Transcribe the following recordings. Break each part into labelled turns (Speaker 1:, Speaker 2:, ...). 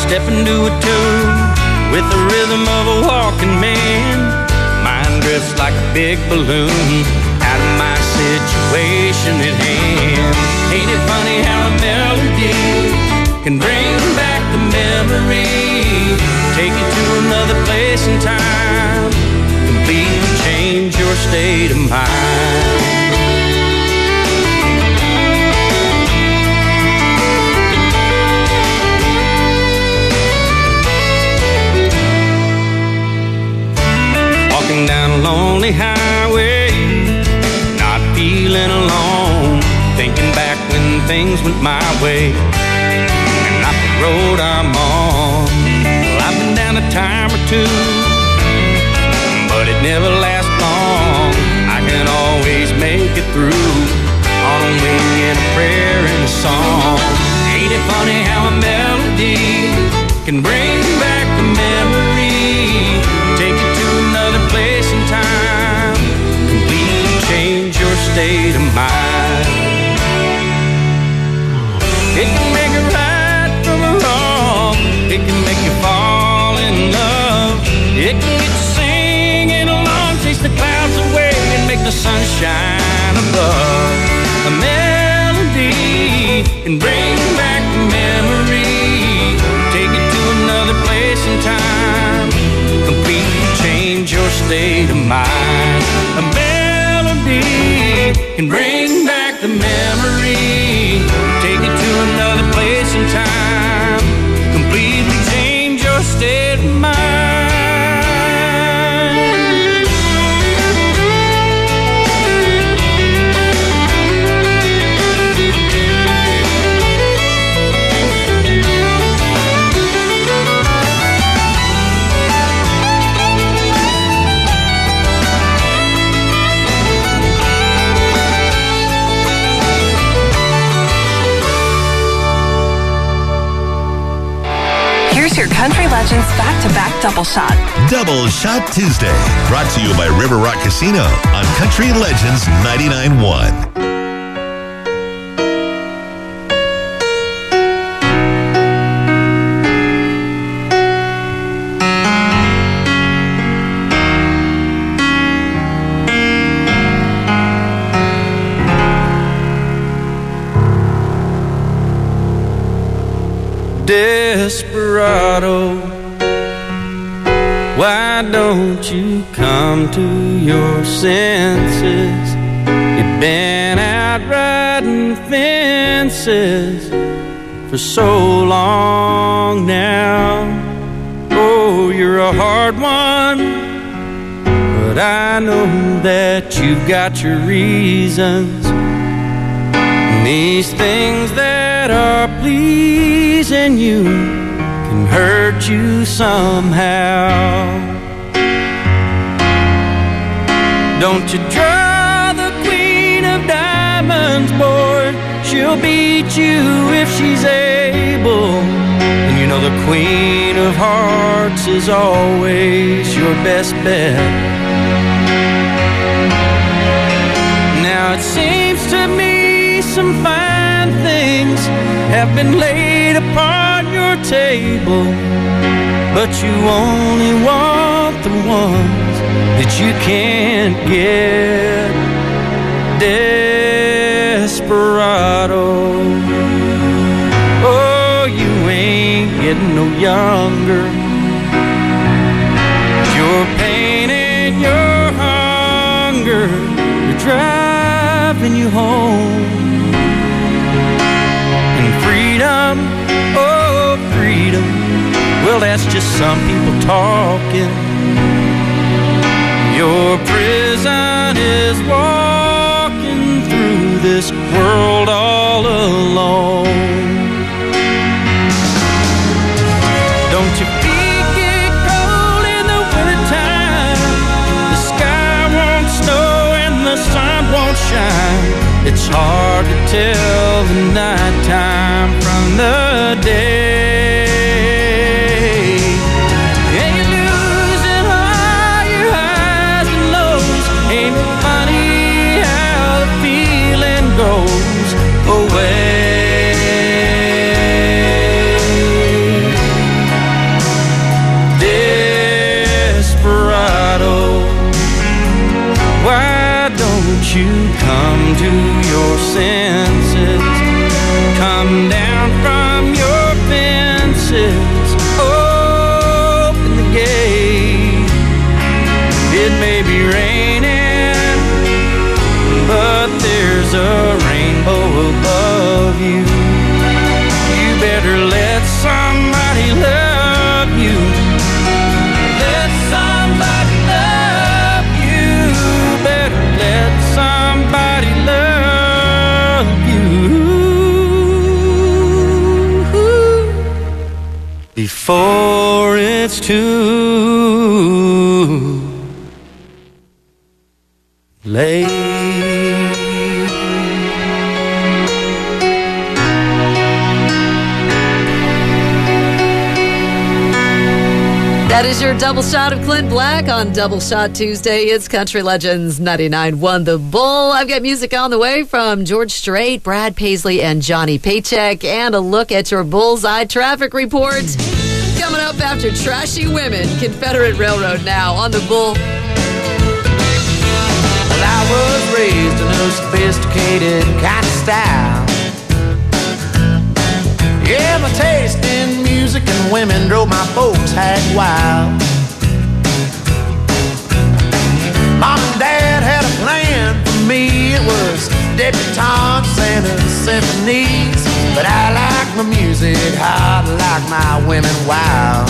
Speaker 1: step into a tune with the rhythm of a walking man. Mind drifts like a big balloon out of my situation at hand. Ain't it funny how a melody can bring back the memory, take you to another place and time, completely change your state of mind. Walking down a lonely highway, not feeling alone, thinking back when things went my way and not the road I'm on. Well, I've been down a time or two, but it never lasts long. I can always make it through on a wing and a prayer and a song. Ain't it funny how a melody can bring back the memory, take you to another place and time, completely change your state of mind. It can make it right from a wrong, it can make you fall in love, it can get you singing along, chase the clouds away and make the sun shine above. A melody can bring back the memory, take you to another place and time, completely change your state of mind. A melody can bring back the memory, take you to another place and time, completely change your state of mind.
Speaker 2: Here's your Country Legends back-to-back double shot.
Speaker 3: Double Shot Tuesday, brought to you by River Rock Casino on Country Legends 99.1.
Speaker 1: Desperado, why don't you come to your senses? You've been out riding fences for so long now. Oh, you're a hard one, but I know that you've got your reasons. And these things that are pleasing you can hurt you somehow. Don't you draw the queen of diamonds, boy, she'll beat you if she's able. And you know the queen of hearts is always your best bet. Now it seems to me some fine things have been laid upon your table, but you only want the ones that you can't get. Desperado, oh, you ain't getting no younger. Your pain and your hunger are driving you home. Freedom, oh freedom, well that's just some people talking. Your prison is walking through this world all alone. Don't your feet get cold in the wintertime? The sky won't snow and the sun won't shine. It's hard to tell the nighttime from the day. And you're losing all your highs and lows. Ain't it funny how the feeling goes away? down from your fences, open the gate. It may be raining, but there's a rainbow above you. You better let somebody love you. Let somebody love you. Better let somebody love you before it's too late.
Speaker 4: That is your double shot of Clint Black on Double Shot Tuesday. It's Country Legends 99.1 The Bull. I've got music on the way from George Strait, Brad Paisley, and Johnny Paycheck, and a look at your Bullseye traffic report. Coming up after Trashy Women, Confederate Railroad now on The Bull.
Speaker 1: Well, I was raised in a sophisticated kind of style. Yeah, my taste in music and women drove my folks hag wild. Mom and Dad had a plan for me. It was debutantes and symphonies. But I like my music hot, like my women wild.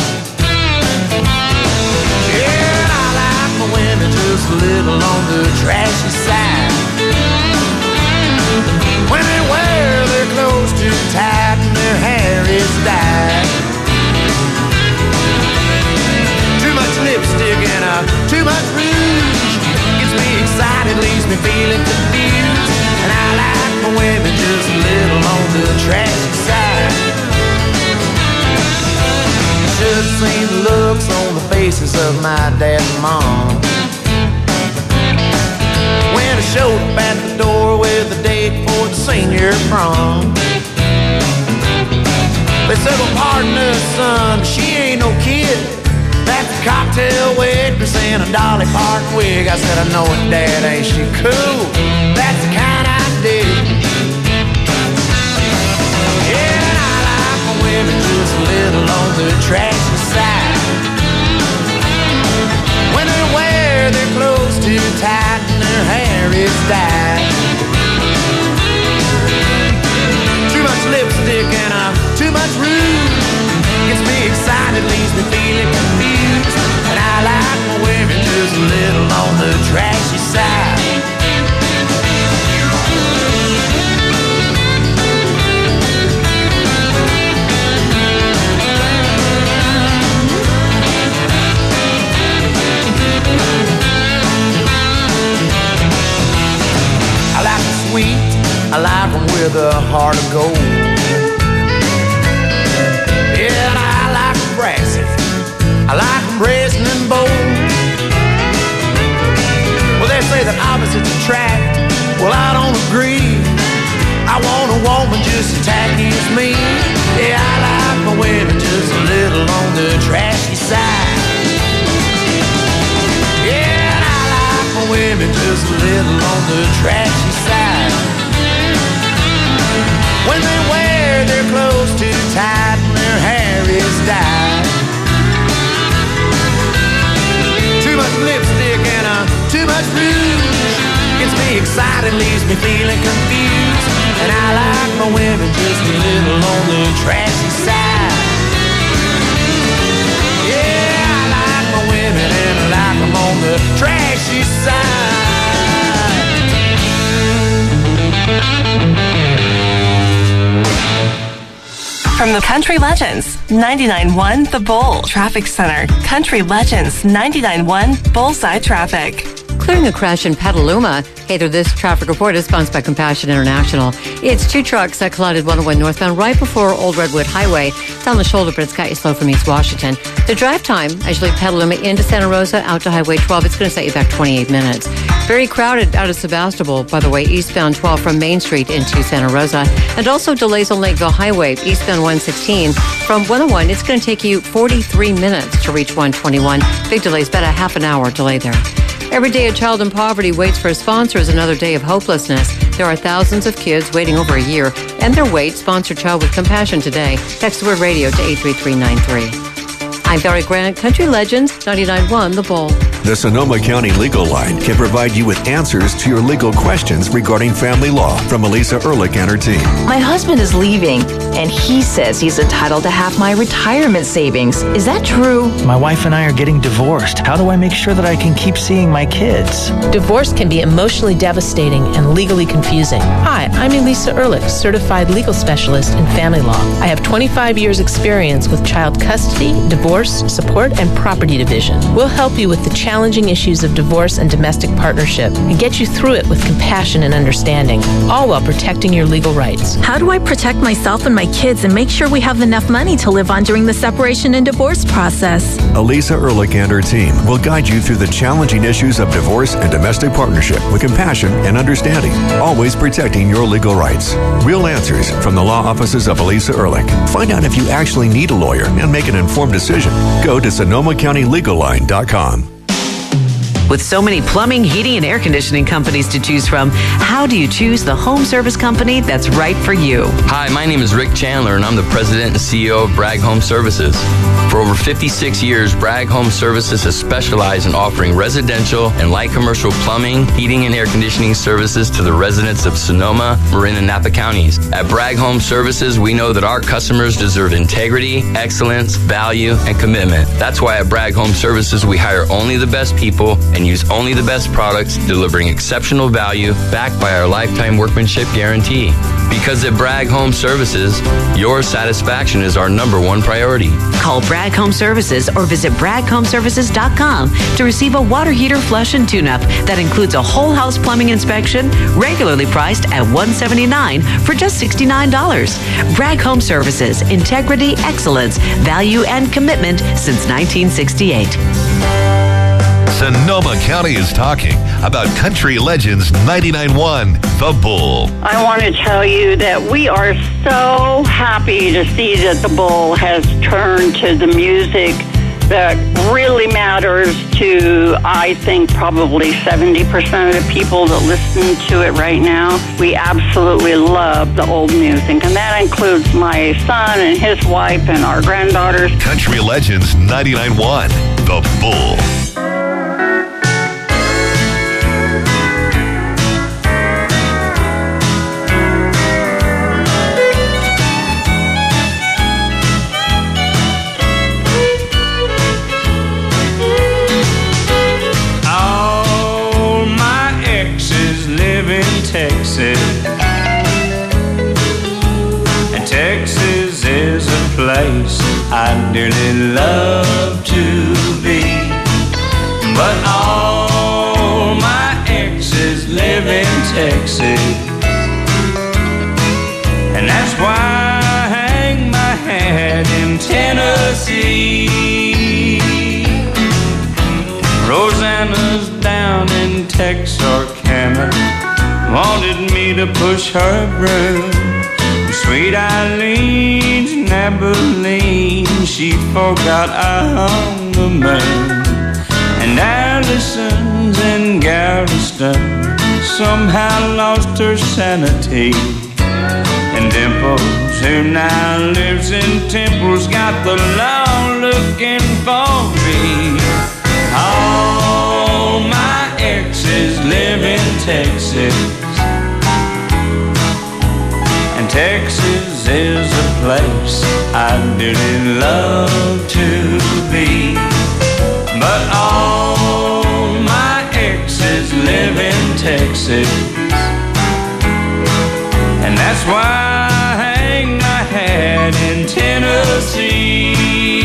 Speaker 1: Yeah, I like my women just a little on the trashy side. When they wear their clothes too tight and their hair is dyed. Too much lipstick and too much rouge gets me excited, leaves me feeling confused. And I like my women just a little on the trashy side. Should have seen the looks on the faces of my dad and mom when I showed up at the door with a date for the senior prom. They said, well, pardon us, son, but she ain't no kid. That's a cocktail waitress in a Dolly Parton wig. I said, I know it, Dad, ain't she cool? That's the kind I dig. Yeah, and I like my women just a little on the trashy side. When they wear their clothes too tight and their hair is dyed. Too much lipstick and too much rouge gets me excited, leaves me feeling confused. And I like my women just a little on the trashy side. I like them sweet, I like them with a heart of gold. Yeah, and I like them brassy, I like them brazen and bold. Well, they say that opposites attract, well, I don't agree. I want a woman just as tacky as me. Yeah, I like my women just a little on the trashy side. Yeah, and I like my women just a little on the trashy side. When they wear their clothes too tight and their hair is dyed. Too much lipstick and too much rouge gets me excited, leaves me feeling confused. And I like my women just a little on the trashy side. Yeah, I like my women and I like them on the trashy side.
Speaker 2: From the Country Legends 99.1 The Bull Traffic Center. Country Legends 99.1 Bullseye Traffic.
Speaker 4: Clearing a crash in Petaluma. Hey there, this traffic report is sponsored by Compassion International. It's two trucks that collided 101 northbound right before Old Redwood Highway. It's on the shoulder, but it's got you slow from East Washington. The drive time, as you leave Petaluma into Santa Rosa, out to Highway 12, it's going to set you back 28 minutes. Very crowded out of Sebastopol, by the way, eastbound 12 from Main Street into Santa Rosa. And also delays on Lakeville Highway, eastbound 116. From 101, it's going to take you 43 minutes to reach 121. Big delays, about a half an hour delay there. Every day a child in poverty waits for a sponsor is another day of hopelessness. There are thousands of kids waiting over a year. End their wait. Sponsor Child with Compassion today. Text the word radio to 83393. I'm Barry Grant, Country Legends, 99.1 The Bull.
Speaker 5: The Sonoma County Legal Line can provide you with answers to your legal questions regarding family law from Elisa Ehrlich and her team.
Speaker 6: My husband is leaving, and he says he's entitled to half my retirement savings. Is that true?
Speaker 7: My wife and I are getting divorced. How do I make sure that I can keep seeing my kids?
Speaker 8: Divorce can be emotionally devastating and legally confusing. Hi, I'm Elisa Ehrlich, certified legal specialist in family law. I have 25 years experience with child custody, divorce, support, and property division. We'll help you with the challenging issues of divorce and domestic partnership and get you through it with compassion and understanding, all while protecting your legal rights.
Speaker 6: How do I protect myself and my kids and make sure we have enough money to live on during the separation and divorce process?
Speaker 5: Elisa Ehrlich and her team will guide you through the challenging issues of divorce and domestic partnership with compassion and understanding, always protecting your legal rights. Real answers from the law offices of Elisa Ehrlich. Find out if you actually need a lawyer and make an informed decision. Go to SonomaCountyLegalLine.com.
Speaker 9: With so many plumbing, heating, and air conditioning companies to choose from, how do you choose the home service company that's right for you?
Speaker 10: Hi, my name is Rick Chandler, and I'm the president and CEO of Bragg Home Services. For over 56 years, Bragg Home Services has specialized in offering residential and light commercial plumbing, heating, and air conditioning services to the residents of Sonoma, Marin, and Napa counties. At Bragg Home Services, we know that our customers deserve integrity, excellence, value, and commitment. That's why at Bragg Home Services, we hire only the best people and use only the best products, delivering exceptional value backed by our lifetime workmanship guarantee. Because at Bragg Home Services, your satisfaction is our #1 priority.
Speaker 9: Call Bragg Home Services or visit BraggHomeservices.com to receive a water heater, flush, and tune-up that includes a whole house plumbing inspection, regularly priced at $179 for just $69. Bragg Home Services, integrity, excellence, value, and commitment since 1968.
Speaker 3: Sonoma County is talking about Country Legends 99.1 The Bull.
Speaker 11: I want to tell you that we are so happy to see that The Bull has turned to the music that really matters to, I think, probably 70% of the people that listen to it right now. We absolutely love the old music, and that includes my son and his wife and our granddaughters.
Speaker 3: Country Legends 99.1 The Bull.
Speaker 1: Texas, and Texas is a place I dearly love to be. But all my exes live in Texas, and that's why I hang my hat in Tennessee. Rosanna's down in Texarkana, wanted me to push her broom. Sweet Eileen's in Abilene, she forgot I hung the moon. And Allison's in Galveston somehow lost her sanity. And Dimples, who now lives in Temple's, got the law looking for me. All my exes live in Texas, and Texas is a place I dearly love to be. But all my exes live in Texas, and that's why I hang my hat in Tennessee.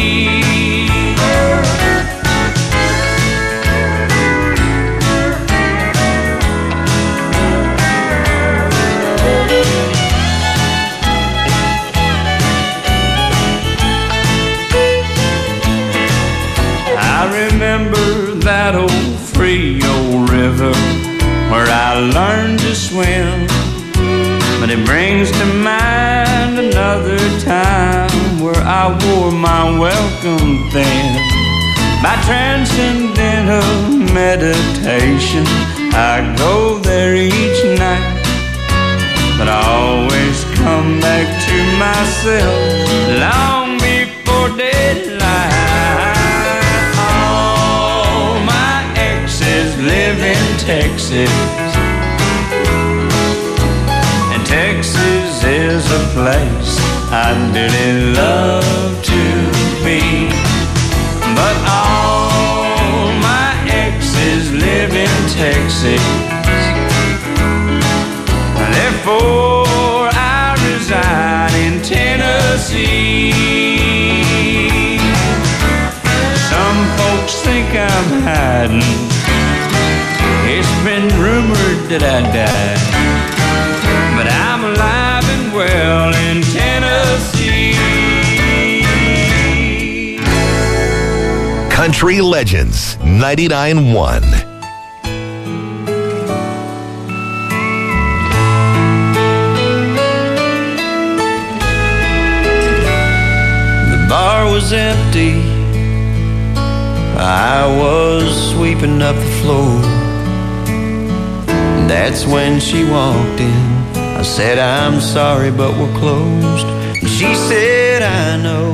Speaker 1: That old Frio River where I learned to swim, but it brings to mind another time where I wore my welcome thin. by transcendental meditation. I go there each night, but I always come back to myself long before daylight. All my exes live in Texas, and Texas is a place I'd dearly love to be. But all my exes live in Texas, therefore I reside in Tennessee. Some folks think I'm hiding, it's been rumored that I died, but I'm alive and well in Tennessee.
Speaker 3: Country Legends 99.1.
Speaker 1: Bar was empty, I was sweeping up the floor. That's when she walked in. I said, I'm sorry, but we're closed. And she said, I know,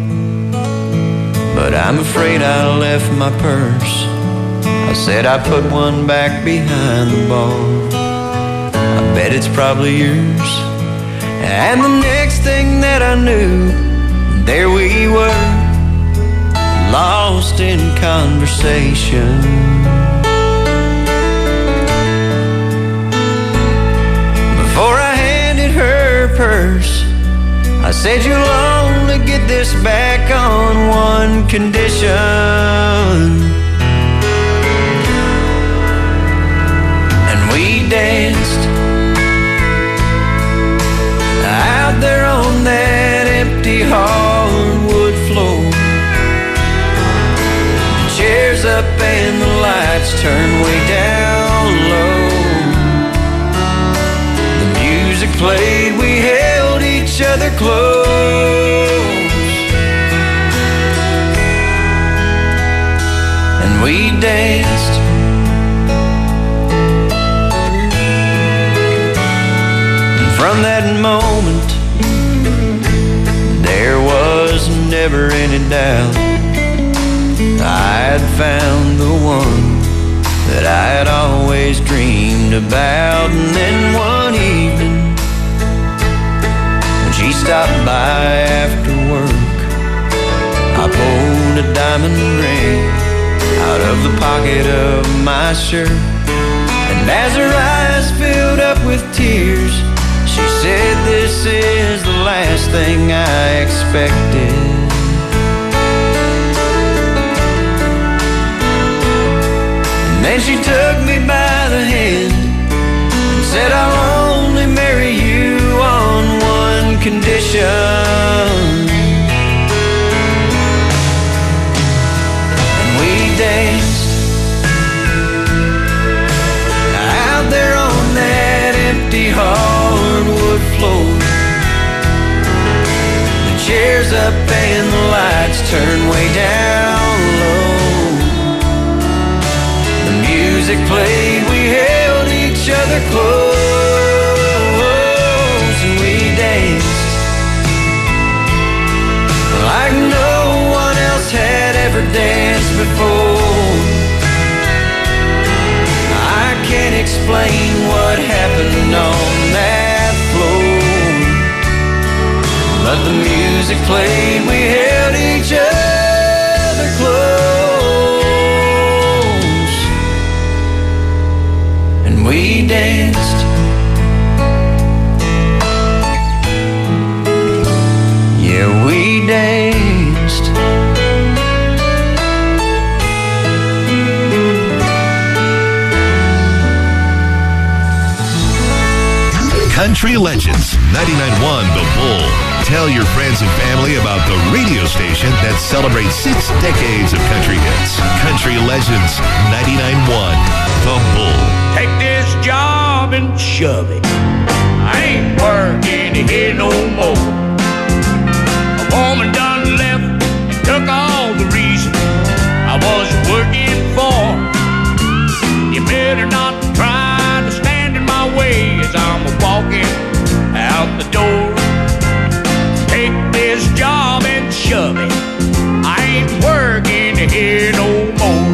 Speaker 1: but I'm afraid I left my purse. I said, I put one back behind the bar. I bet it's probably yours. And the next thing that I knew, there we were, lost in conversation. Before I handed her purse, I said, you'll only get this back on one condition. And we danced out there on that empty hardwood floor. The chairs up and the lights turned way down low. The music played, we held each other close, and we danced. And from that moment, there was never any doubt I had found the one that I had always dreamed about. And then one evening, when she stopped by after work, I pulled a diamond ring out of the pocket of my shirt. And as her eyes filled up with tears, she said, this is the last thing I expected. And then she took me by the hand and said, I'll only marry you on one condition. And we danced out there on that empty hardwood floor. The chairs up and the lights turned way down low. The music played, we held each other close, and we danced like no one else had ever danced before. I can't explain what happened on that floor, but the music played, we held each other close, and we danced. Yeah, we danced.
Speaker 3: Country Legends 99.1 The Bull. Tell your friends and family about the radio station that celebrates 6 decades of country hits. Country Legends 99.1 The Bull.
Speaker 1: Take this job and shove it, I ain't working here no more. A woman done left and took all the reason I this job and shove it. I ain't working here no more.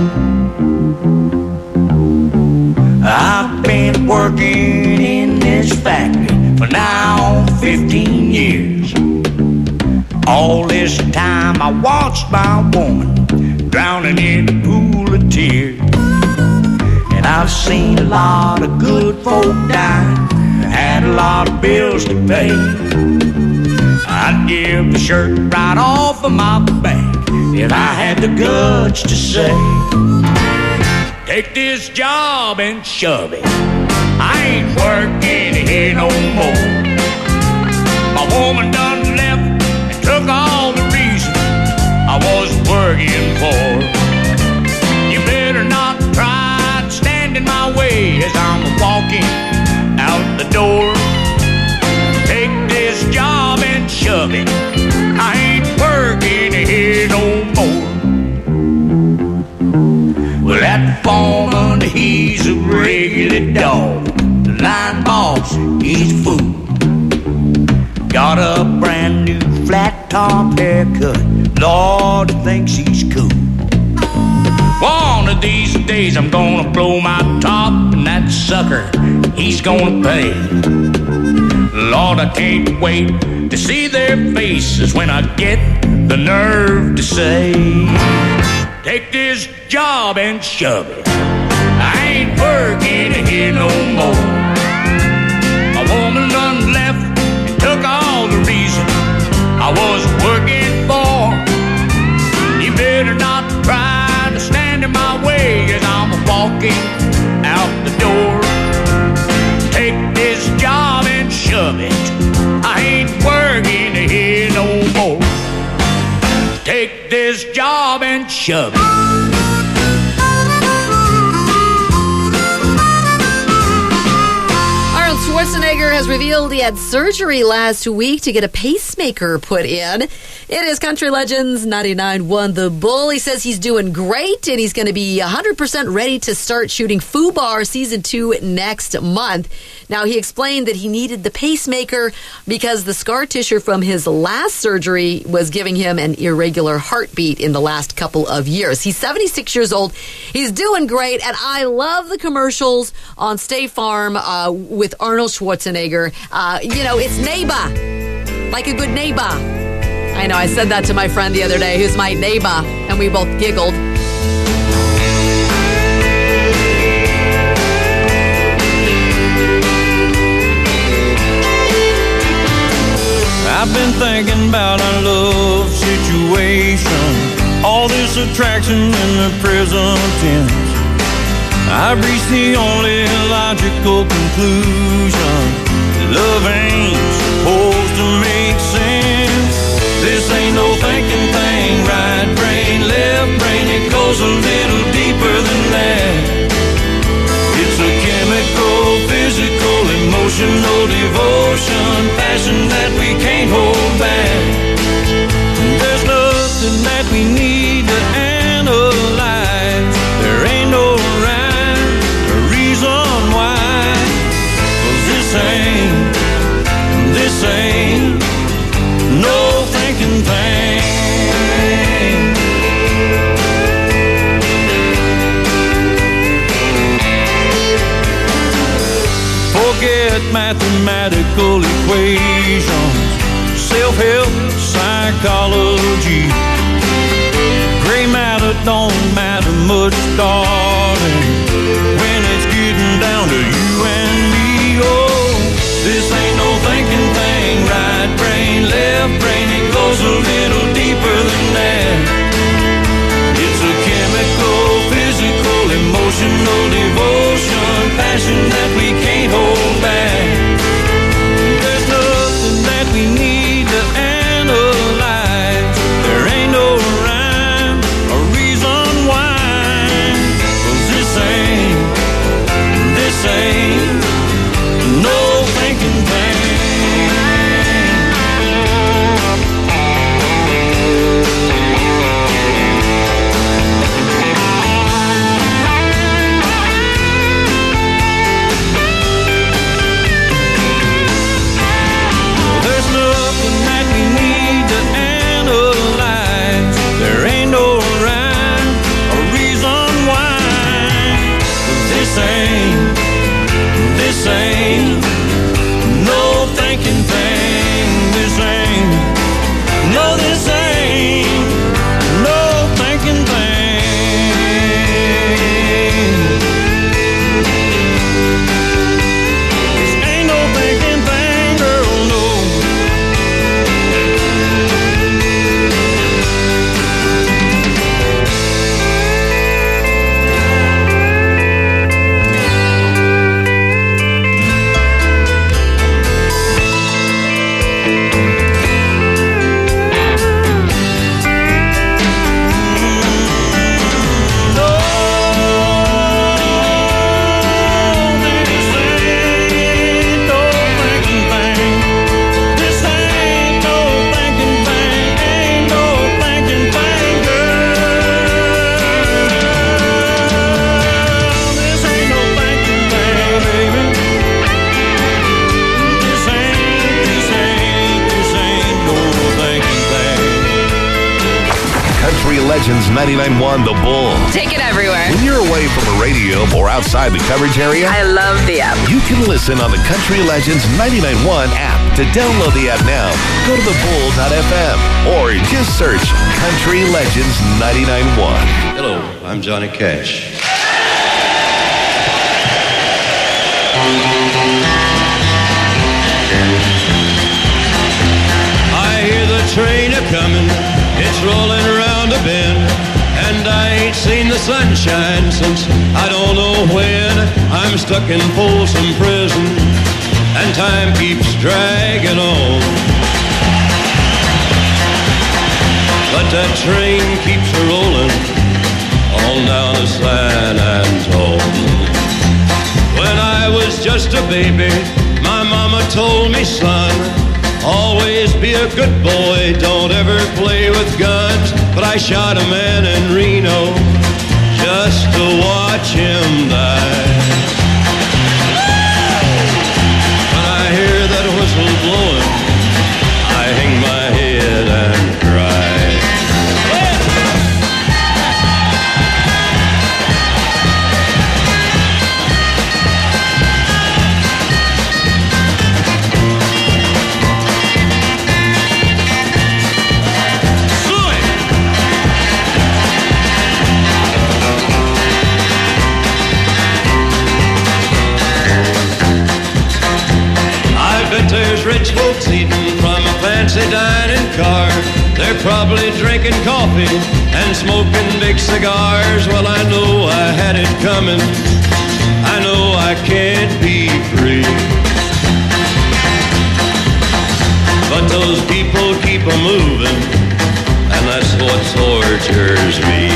Speaker 1: I've been working in this factory for now 15 years. All this time I watched my woman drowning in a pool of tears. And I've seen a lot of good folk die, had a lot of bills to pay. I'd give the shirt right off of my back if I had the guts to say, take this job and shove it. I ain't working here no more. My woman done left and took all the reason I was working for. You better not try to stand in my way as I'm walking out the door. Take this job and shove it. I ain't working here no more. Well, that foreman, he's a regular dog. The line boss, he's a fool. Got a brand new flat top haircut. Lord, thinks he's cool. One of these days I'm gonna blow my top, and that sucker, he's gonna pay. Lord, I can't wait to see their faces when I get the nerve to say, take this job and shove it. I ain't working here no more. A woman done left and took all the reason I was working for. You better not try to stand in my way as I'm walking out the door. Take this job and shove it. I ain't working here no more. Take this job and shove it.
Speaker 4: Arnold Schwarzenegger has revealed he had surgery last week to get a pacemaker put in. It is Country Legends 99.1 The Bull. He says he's doing great and he's going to be 100% ready to start shooting FUBAR Season 2 next month. Now, he explained that he needed the pacemaker because the scar tissue from his last surgery was giving him an irregular heartbeat in the last couple of years. He's 76 years old. He's doing great, and I love the commercials on State Farm with Arnold Schwarzenegger. It's neighbor, like a good neighbor. I know, I said that to my friend the other day, who's my neighbor, and we both giggled.
Speaker 1: I've been thinking about our love situation, all this attraction in the present tense. I've reached the only logical conclusion: love ain't supposed to make sense. This ain't no thinking thing, right brain, left brain, it goes a little deeper than that. It's a chemical, physical, emotional devotion, passion that we can't hold back. There's nothing that we need to analyze. There ain't no rhyme or reason why. 'Cause this ain't no thinking thing. Forget mathematical equations, self-help, psychology. Gray matter don't matter much, darling, when it's getting down to you and me. Oh, this ain't no thinking thing, right brain, left brain, it goes a little deeper than that. It's a chemical, physical, emotional devotion, passion that we can't hold back. There's nothing that we need to analyze. There ain't no rhyme or reason why. 'Cause this ain't no thinking thing.
Speaker 3: Legends 99.1 The Bull.
Speaker 12: Take it everywhere.
Speaker 3: When you're away from the radio or outside the coverage area,
Speaker 12: I love the app.
Speaker 3: You can listen on the Country Legends 99.1 app. To download the app now, go to thebull.fm or just search Country Legends 99.1.
Speaker 13: Hello, I'm Johnny Cash. I hear the train a-comin', it's rolling around a bend, and I ain't seen the sunshine since I don't know when. I'm stuck in Folsom Prison, and time keeps dragging on. But that train keeps a-rolling on down to San Antone. When I was just a baby, my mama told me, son, always be a good boy, don't ever play with guns. But I shot a man in Reno just to watch him die. When I hear that whistle blowing, I hang my head and cry. There's rich folks eating from a fancy dining car. They're probably drinking coffee and smoking big cigars. Well, I know I had it coming. I know I can't be free. But those people keep a-moving, and that's what tortures me.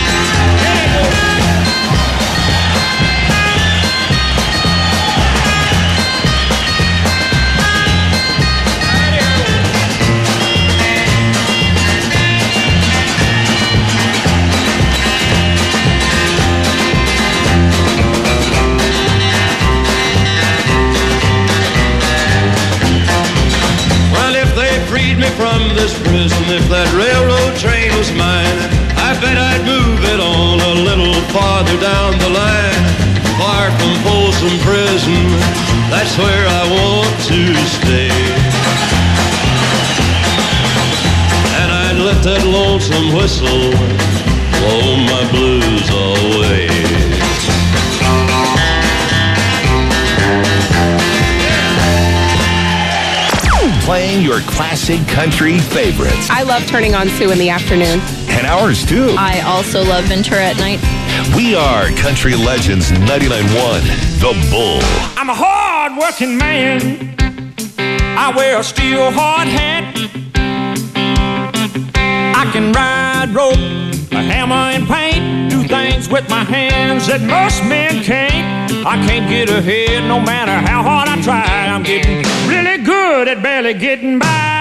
Speaker 13: From this prison, if that railroad train was mine, I bet I'd move it on a little farther down the line. Far from Folsom Prison, that's where I want to stay. And I'd let that lonesome whistle blow my blues away.
Speaker 3: Playing your classic country favorites.
Speaker 14: I love turning on Sue in the afternoon.
Speaker 3: And ours too.
Speaker 15: I also love Ventura at night.
Speaker 3: We are Country Legends 99.1 The Bull.
Speaker 1: I'm a hard-working man. I wear a steel hard hat. I can ride rope, a hammer and paint, do things with my hands that most men can't. I can't get ahead no matter how hard I try. I'm getting really good at barely getting by.